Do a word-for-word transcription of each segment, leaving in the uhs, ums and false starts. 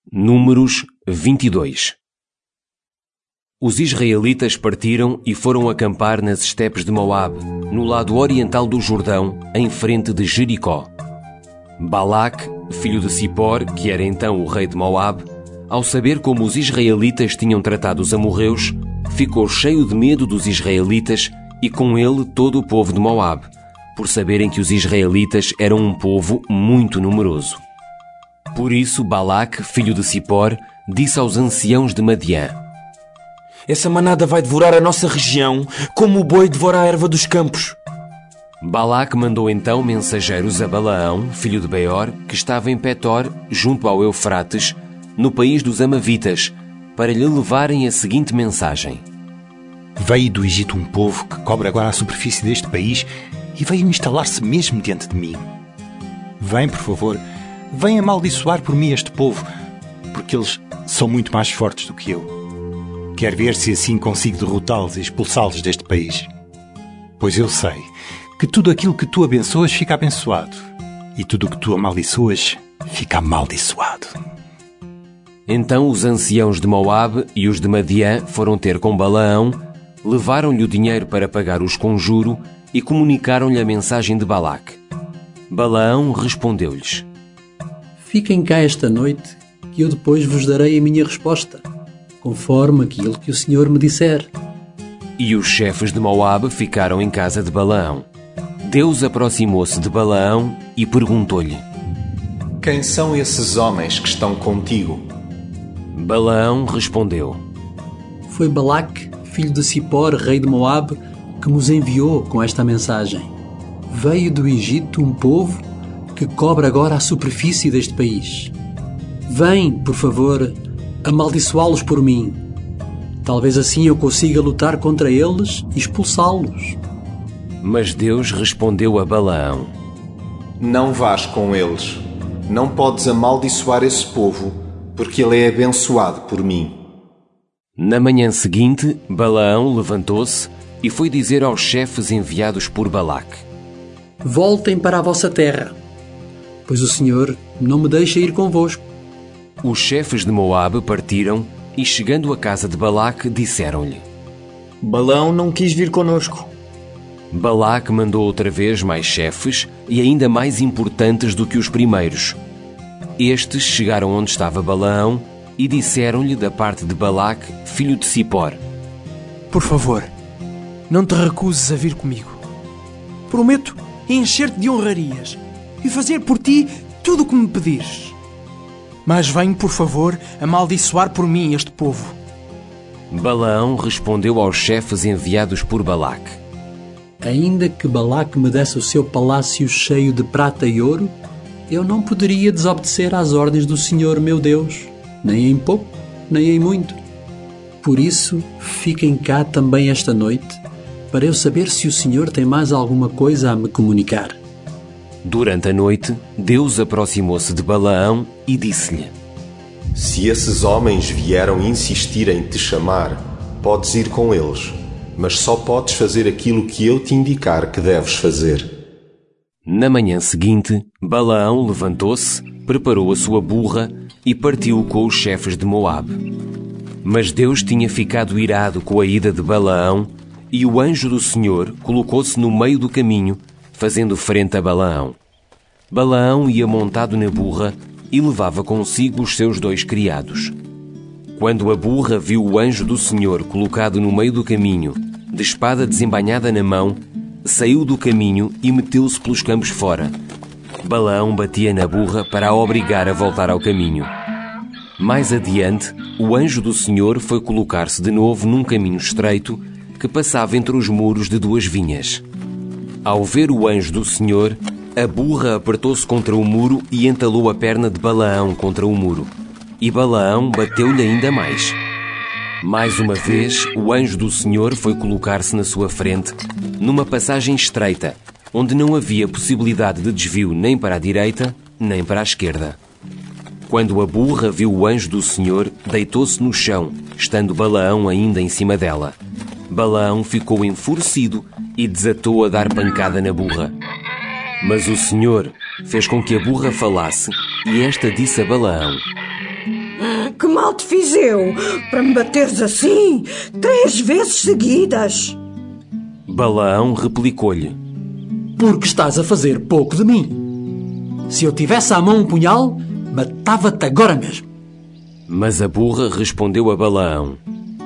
Números vinte e dois. Os israelitas partiram e foram acampar nas estepes de Moabe, no lado oriental do Jordão, em frente de Jericó. Balaque, filho de Cipor, que era então o rei de Moabe, ao saber como os israelitas tinham tratado os amorreus, ficou cheio de medo dos israelitas e com ele todo o povo de Moabe, por saberem que os israelitas eram um povo muito numeroso. Por isso Balaque, filho de Cipor, disse aos anciãos de Madiã: Essa manada vai devorar a nossa região, como o boi devora a erva dos campos. Balaque mandou então mensageiros a Balaão, filho de Beor, que estava em Petor, junto ao Eufrates, no país dos Amavitas, para lhe levarem a seguinte mensagem: Veio do Egito um povo que cobre agora a superfície deste país e veio instalar-se mesmo diante de mim. Vem, por favor, vem amaldiçoar por mim este povo, porque eles são muito mais fortes do que eu. Quero ver se assim consigo derrotá-los e expulsá-los deste país. Pois eu sei que tudo aquilo que tu abençoas fica abençoado, e tudo o que tu amaldiçoas fica amaldiçoado. Então os anciãos de Moabe e os de Madiã foram ter com Balaão, levaram-lhe o dinheiro para pagar os conjuro e comunicaram-lhe a mensagem de Balaque. Balaão respondeu-lhes: Fiquem cá esta noite, que eu depois vos darei a minha resposta, conforme aquilo que o Senhor me disser. E os chefes de Moabe ficaram em casa de Balaão. Deus aproximou-se de Balaão e perguntou-lhe: Quem são esses homens que estão contigo? Balaão respondeu: Foi Balaque, filho de Cipor, rei de Moabe, que nos enviou com esta mensagem. Veio do Egito um povo que cobre agora a superfície deste país. Vem, por favor, amaldiçoá-los por mim. Talvez assim eu consiga lutar contra eles e expulsá-los. Mas Deus respondeu a Balaão: Não vás com eles. Não podes amaldiçoar esse povo, porque ele é abençoado por mim. Na manhã seguinte, Balaão levantou-se e foi dizer aos chefes enviados por Balaque: Voltem para a vossa terra, pois o Senhor não me deixa ir convosco. Os chefes de Moabe partiram e, chegando à casa de Balaque, disseram-lhe: Balaão não quis vir conosco. Balaque mandou outra vez mais chefes e ainda mais importantes do que os primeiros. Estes chegaram onde estava Balaão e disseram-lhe da parte de Balaque, filho de Cipor: Por favor, não te recuses a vir comigo. Prometo encher-te de honrarias e fazer por ti tudo o que me pedires. Mas vem, por favor, amaldiçoar por mim este povo. Balaão respondeu aos chefes enviados por Balaque: Ainda que Balaque me desse o seu palácio cheio de prata e ouro, eu não poderia desobedecer às ordens do Senhor meu Deus, nem em pouco, nem em muito. Por isso, fiquem cá também esta noite, para eu saber se o Senhor tem mais alguma coisa a me comunicar. Durante a noite, Deus aproximou-se de Balaão e disse-lhe: Se esses homens vieram insistir em te chamar, podes ir com eles, mas só podes fazer aquilo que eu te indicar que deves fazer. Na manhã seguinte, Balaão levantou-se, preparou a sua burra e partiu com os chefes de Moabe. Mas Deus tinha ficado irado com a ida de Balaão e o anjo do Senhor colocou-se no meio do caminho, fazendo frente a Balaão. Balaão ia montado na burra e levava consigo os seus dois criados. Quando a burra viu o anjo do Senhor colocado no meio do caminho, de espada desembainhada na mão, saiu do caminho e meteu-se pelos campos fora. Balaão batia na burra para a obrigar a voltar ao caminho. Mais adiante, o anjo do Senhor foi colocar-se de novo num caminho estreito que passava entre os muros de duas vinhas. Ao ver o anjo do Senhor, a burra apertou-se contra o muro e entalou a perna de Balaão contra o muro. E Balaão bateu-lhe ainda mais. Mais uma vez, o anjo do Senhor foi colocar-se na sua frente, numa passagem estreita, onde não havia possibilidade de desvio nem para a direita, nem para a esquerda. Quando a burra viu o anjo do Senhor, deitou-se no chão, estando Balaão ainda em cima dela. Balaão ficou enfurecido e desatou a dar pancada na burra. Mas o Senhor fez com que a burra falasse, e esta disse a Balaão: Que mal te fiz eu para me bateres assim, três vezes seguidas? Balaão replicou-lhe: Porque estás a fazer pouco de mim. Se eu tivesse à mão um punhal, matava-te agora mesmo. Mas a burra respondeu a Balaão: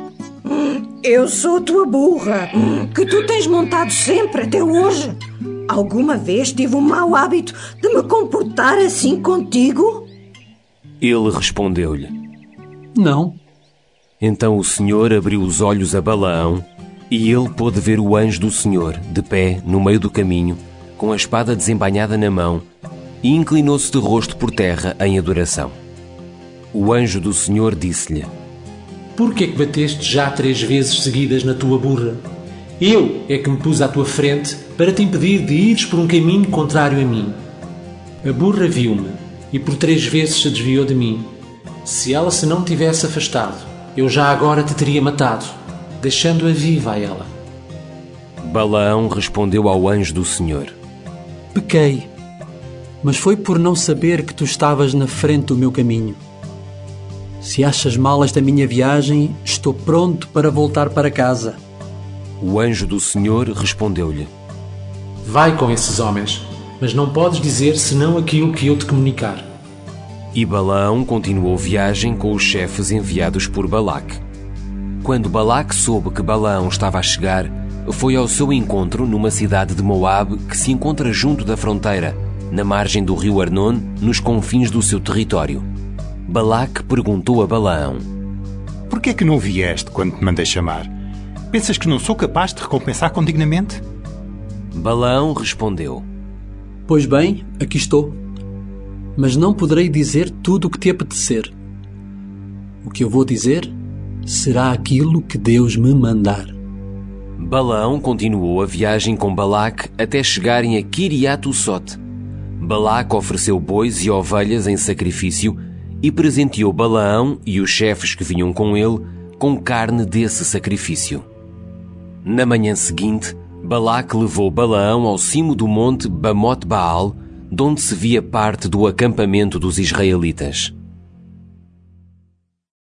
Eu sou a tua burra, que tu tens montado sempre até hoje. Alguma vez tive o mau hábito de me comportar assim contigo? Ele respondeu-lhe: Não. Então o Senhor abriu os olhos a Balaão, e ele pôde ver o anjo do Senhor, de pé, no meio do caminho, com a espada desembainhada na mão, e inclinou-se de rosto por terra em adoração. O anjo do Senhor disse-lhe: Por que é que bateste já três vezes seguidas na tua burra? Eu é que me pus à tua frente para te impedir de ires por um caminho contrário a mim. A burra viu-me e por três vezes se desviou de mim. Se ela se não tivesse afastado, eu já agora te teria matado, deixando-a viva a ela. Balaão respondeu ao anjo do Senhor: Pequei, mas foi por não saber que tu estavas na frente do meu caminho. Se achas mal esta minha viagem, estou pronto para voltar para casa. O anjo do Senhor respondeu-lhe: Vai com esses homens, mas não podes dizer senão aquilo que eu te comunicar. E Balaão continuou viagem com os chefes enviados por Balaque. Quando Balaque soube que Balaão estava a chegar, foi ao seu encontro numa cidade de Moabe que se encontra junto da fronteira, na margem do rio Arnon, nos confins do seu território. Balaque perguntou a Balaão: Por que é que não vieste quando te mandei chamar? Pensas que não sou capaz de recompensar condignamente? Balaão respondeu: Pois bem, aqui estou. Mas não poderei dizer tudo o que te apetecer. O que eu vou dizer será aquilo que Deus me mandar. Balaão continuou a viagem com Balaque até chegarem a Quiriat-u-Sote. Balaque ofereceu bois e ovelhas em sacrifício e presenteou Balaão e os chefes que vinham com ele com carne desse sacrifício. Na manhã seguinte, Balaque levou Balaão ao cimo do monte Bamote Baal, de onde se via parte do acampamento dos israelitas.